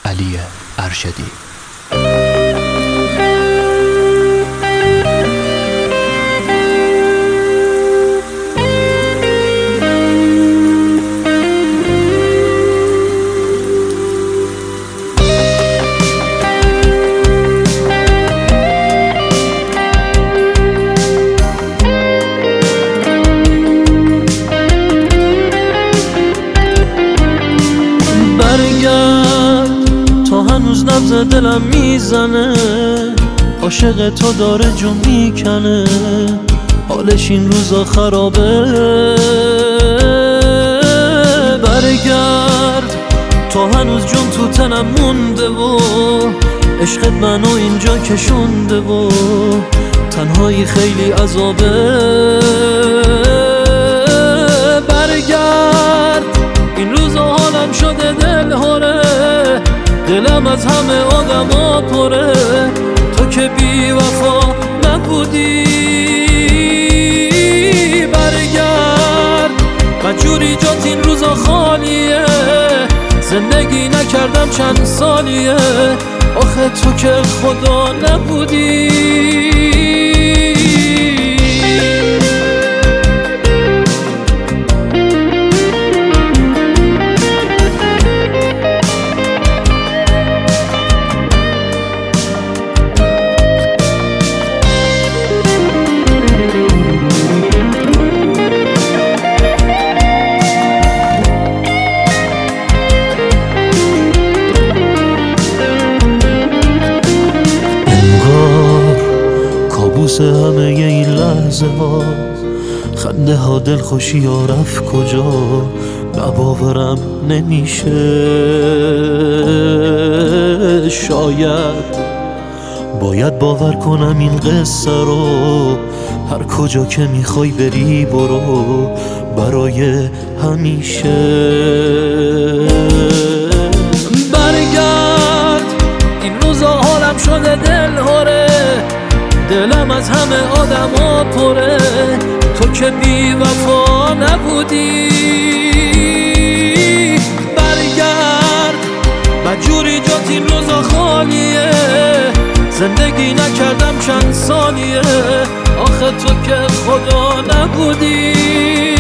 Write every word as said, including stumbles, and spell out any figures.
علی ارشدی. هنوز نبض دلم میزنه، عاشق تو داره جو میکنه، حالش این روزا خرابه. برگرد تو هنوز جون تو تنم مونده و عشقت منو اینجا کشونده و تنهایی خیلی عذابه. برگرد این روزا حالم شده دلهوره، دلم از همه آدما پره، تو که بی وفا نبودی. برگرد مجبوری جات این روزا خالیه، زندگی نکردم چند سالیه، آخه تو که خدا نبودی. همه این لحظه ها خنده ها دلخوشی ها رفت کجا، نباورم نمیشه. شاید باید باور کنم این قصه رو، هر کجا که میخوای بری برو برای همیشه. برگرد این روزا حالم شده دلهوره، دلم از همه آدما پره، تو که بی وفا نبودی. برگرد مجبوری جات این روزا خالیه، زندگی نکردم چند سالیه، آخه تو که خدا نبودی.